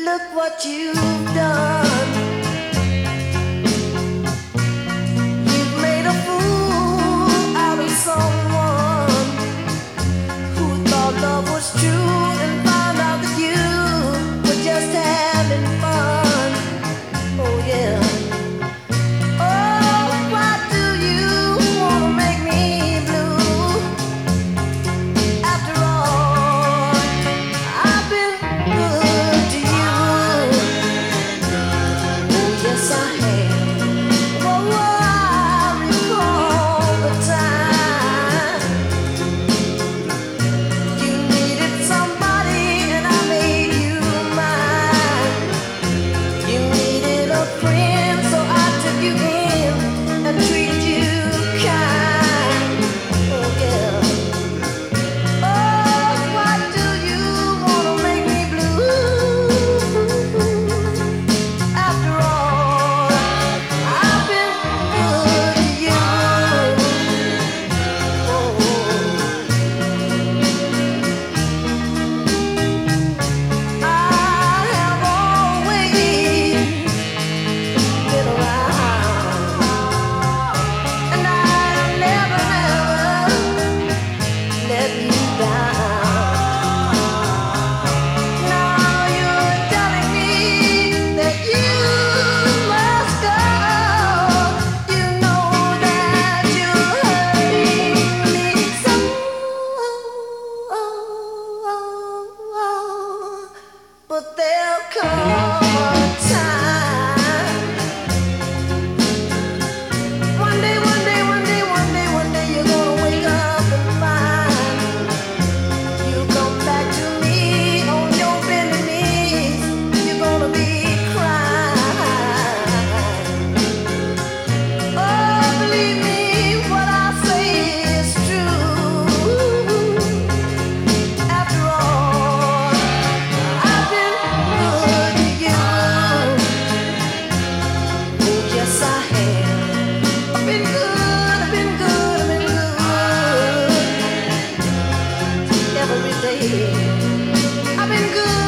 Look what you've done. You've made a fool out of someone who thought love was true and found out that you were just having fun. Oh yeah. Oh, why do you wanna make me blue? After all, I've been good to you. Oh yes I have. Oh, I recall the time you needed somebody and I made you mine. You needed a friend, so I took you in and treated you kind. Oh yeah. Oh, why do you wanna make me blue? After all, I've been good to you. Oh, I have always been around, and I never let you down. Now you're telling me that you must go. You know that you're hurting me so. But there'll come a time. One day, you're gonna wake up and find you come back to me on your bended knees. You're gonna be crying. Oh, believe me, what I say is true. After all, I've been good to you. Oh, yes, I have. I've been good, I've been good, I've been good every day. I've been good.